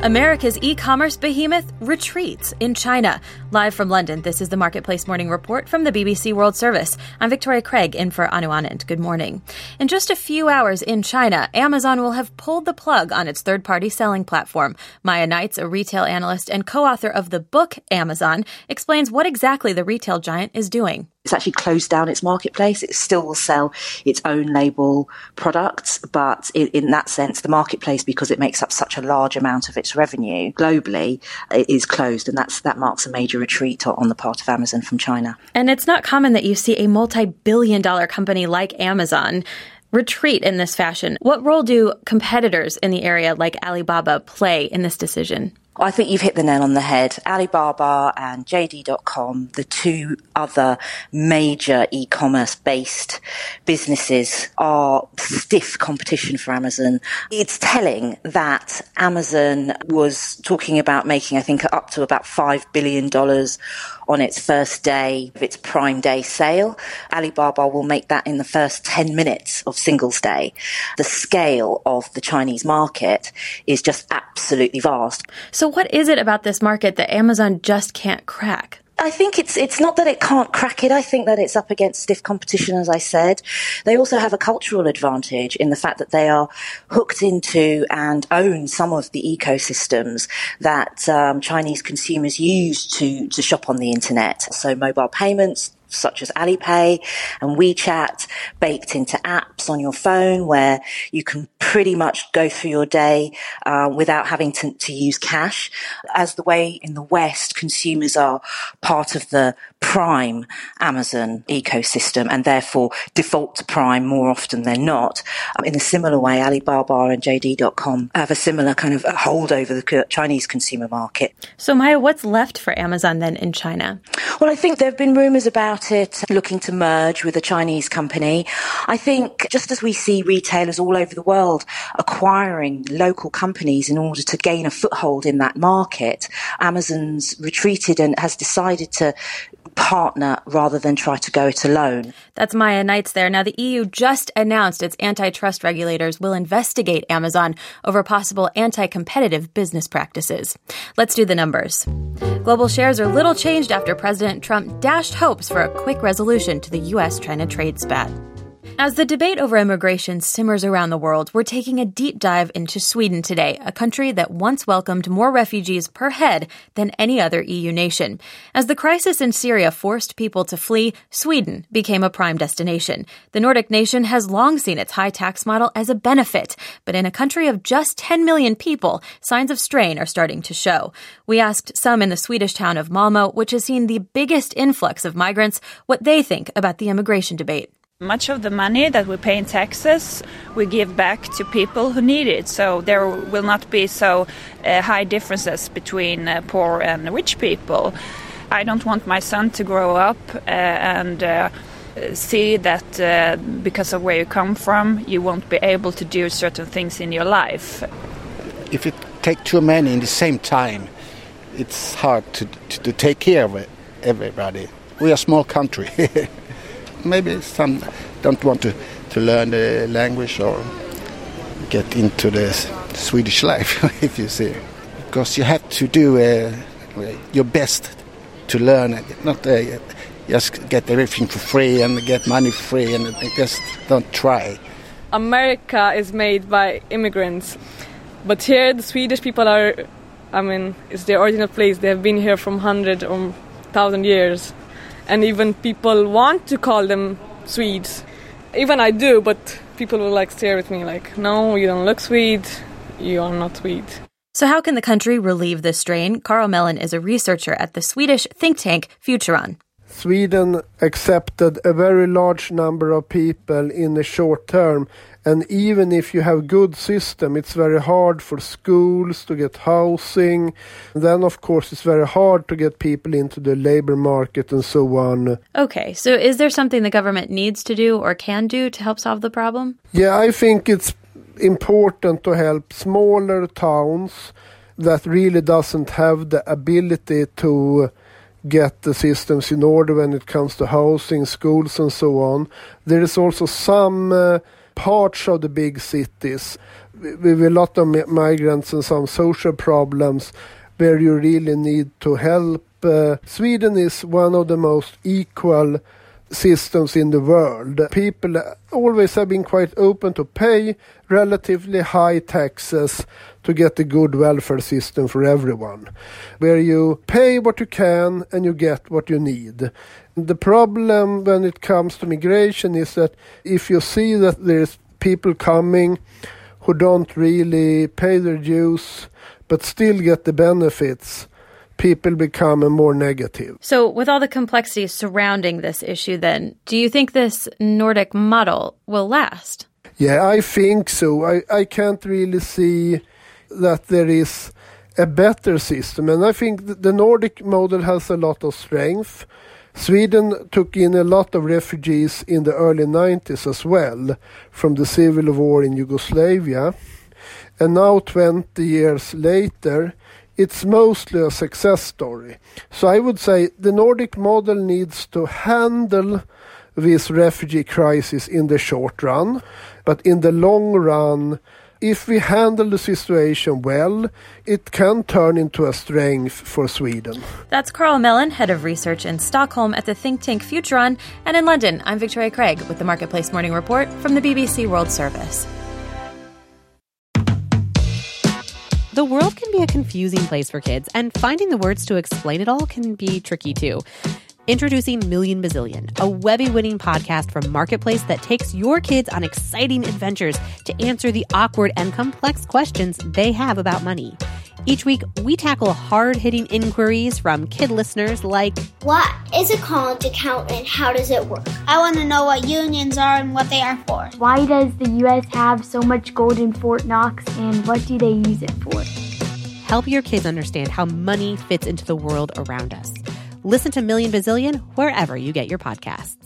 America's e-commerce behemoth retreats in China. Live from London, this is the Marketplace Morning Report from the BBC World Service. I'm Victoria Craig in for Anu Anand. Good morning. In just a few hours in China, Amazon will have pulled the plug on its third-party selling platform. Maya Knights, a retail analyst and co-author of the book Amazon, explains what exactly the retail giant is doing. It's actually closed down its marketplace. It still will sell its own label products, but in that sense, the marketplace, because it makes up such a large amount of its revenue globally, it is closed, and that marks a major retreat on the part of Amazon from China. And it's not common that you see a multi-billion-dollar company like Amazon retreat in this fashion. What role do competitors in the area like Alibaba play in this decision? I think you've hit the nail on the head. Alibaba and JD.com, the two other major e-commerce based businesses, are stiff competition for Amazon. It's telling that Amazon was talking about making, I think, up to about $5 billion on its first day of its Prime Day sale. Alibaba will make that in the first 10 minutes of Singles Day. The scale of the Chinese market is just absolutely vast. So what is it about this market that Amazon just can't crack? I think it's not that it can't crack it. I think that it's up against stiff competition, as I said. They also have a cultural advantage in the fact that they are hooked into and own some of the ecosystems that Chinese consumers use to shop on the internet. So mobile payments, such as Alipay and WeChat, baked into apps on your phone where you can pretty much go through your day without having to use cash. As the way in the West, consumers are part of the Prime Amazon ecosystem and therefore default to Prime more often than not. In a similar way, Alibaba and JD.com have a similar kind of hold over the Chinese consumer market. So Maya, what's left for Amazon then in China? Well, I think there have been rumours about it looking to merge with a Chinese company. I think just as we see retailers all over the world acquiring local companies in order to gain a foothold in that market, Amazon's retreated and has decided to partner rather than try to go it alone. That's Maya Knights there. Now, the EU just announced its antitrust regulators will investigate Amazon over possible anti-competitive business practices. Let's do the numbers. Global shares are little changed after President Trump dashed hopes for a quick resolution to the U.S.-China trade spat. As the debate over immigration simmers around the world, we're taking a deep dive into Sweden today, a country that once welcomed more refugees per head than any other EU nation. As the crisis in Syria forced people to flee, Sweden became a prime destination. The Nordic nation has long seen its high tax model as a benefit, but in a country of just 10 million people, signs of strain are starting to show. We asked some in the Swedish town of Malmö, which has seen the biggest influx of migrants, what they think about the immigration debate. Much of the money that we pay in taxes, we give back to people who need it. So there will not be so high differences between poor and rich people. I don't want my son to grow up and see that because of where you come from, you won't be able to do certain things in your life. If you take too many in the same time, it's hard to take care of everybody. We are a small country. Maybe some don't want to learn the language or get into the Swedish life, if you see. Because you have to do your best to learn it, not just get everything for free and get money for free and just don't try. America is made by immigrants, but here the Swedish people are, it's their original place. They have been here from 100 or 1,000 years. And even people want to call them Swedes. Even I do, but people will stare at me like, no, you don't look Swede. You are not Swede. So how can the country relieve this strain? Carl Mellon is a researcher at the Swedish think tank Futuron. Sweden accepted a very large number of people in the short term. And even if you have good system, it's very hard for schools to get housing. Then, of course, it's very hard to get people into the labor market and so on. Okay, so is there something the government needs to do or can do to help solve the problem? Yeah, I think it's important to help smaller towns that really doesn't have the ability to get the systems in order when it comes to housing, schools and so on. There is also some parts of the big cities. with a lot of migrants and some social problems where you really need to help. Sweden is one of the most equal systems in the world. People always have been quite open to pay relatively high taxes to get a good welfare system for everyone, where you pay what you can and you get what you need. The problem when it comes to migration is that if you see that there's people coming who don't really pay their dues but still get the benefits, people become more negative. So with all the complexities surrounding this issue then, do you think this Nordic model will last? Yeah, I think so. I can't really see that there is a better system. And I think the Nordic model has a lot of strength. Sweden took in a lot of refugees in the early 90s as well from the civil war in Yugoslavia. And now 20 years later, it's mostly a success story. So I would say the Nordic model needs to handle this refugee crisis in the short run. But in the long run, if we handle the situation well, it can turn into a strength for Sweden. That's Carl Mellon, head of research in Stockholm at the think tank Futuron. And in London, I'm Victoria Craig with the Marketplace Morning Report from the BBC World Service. The world can be a confusing place for kids, and finding the words to explain it all can be tricky too. Introducing Million Bazillion, a Webby-winning podcast from Marketplace that takes your kids on exciting adventures to answer the awkward and complex questions they have about money. Each week, we tackle hard-hitting inquiries from kid listeners like, what is a college account and how does it work? I want to know what unions are and what they are for. Why does the U.S. have so much gold in Fort Knox and what do they use it for? Help your kids understand how money fits into the world around us. Listen to Million Bazillion wherever you get your podcasts.